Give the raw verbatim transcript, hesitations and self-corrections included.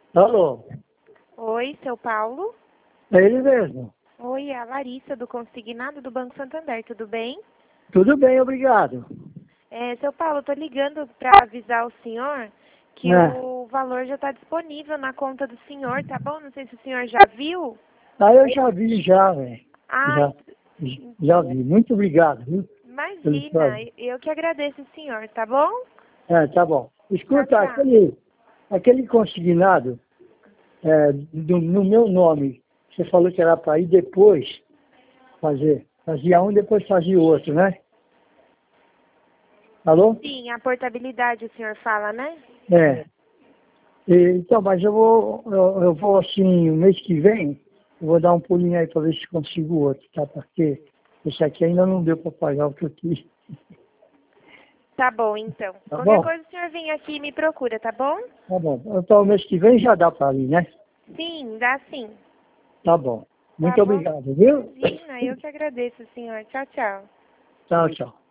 Alô? Oi, seu Paulo? É ele mesmo. Oi, é a Larissa do Consignado do Banco Santander, tudo bem? Tudo bem, obrigado. É, seu Paulo, eu tô ligando para avisar o senhor que É. o valor já está disponível na conta do senhor, tá bom? Não sei se o senhor já viu. Ah, eu já vi já, velho. Ah, Já, já vi. Muito obrigado, viu? Pelo imagina, favor. eu que agradeço o senhor, tá bom? É, tá bom. Tchau, Escuta, tchau. aquele, aquele consignado é, do- no meu nome, você falou que era para ir depois fazer. Fazia um, depois fazia o outro, né? Alô? Sim, a portabilidade o senhor fala, né? É. E, então, mas eu vou, eu, eu vou assim, o mês que vem, eu vou dar um pulinho aí para ver se consigo outro, tá? Porque esse aqui ainda não deu para pagar o que eu quis. Tá bom, então. Tá Qualquer bom? coisa o senhor vem aqui e me procura, tá bom? Tá bom. Então, o mês que vem já dá para ir, né? Sim, dá sim. Tá bom. Tá Muito bom? obrigado, viu? Imagina, eu que agradeço, senhor. Tchau, tchau. Tchau, tchau.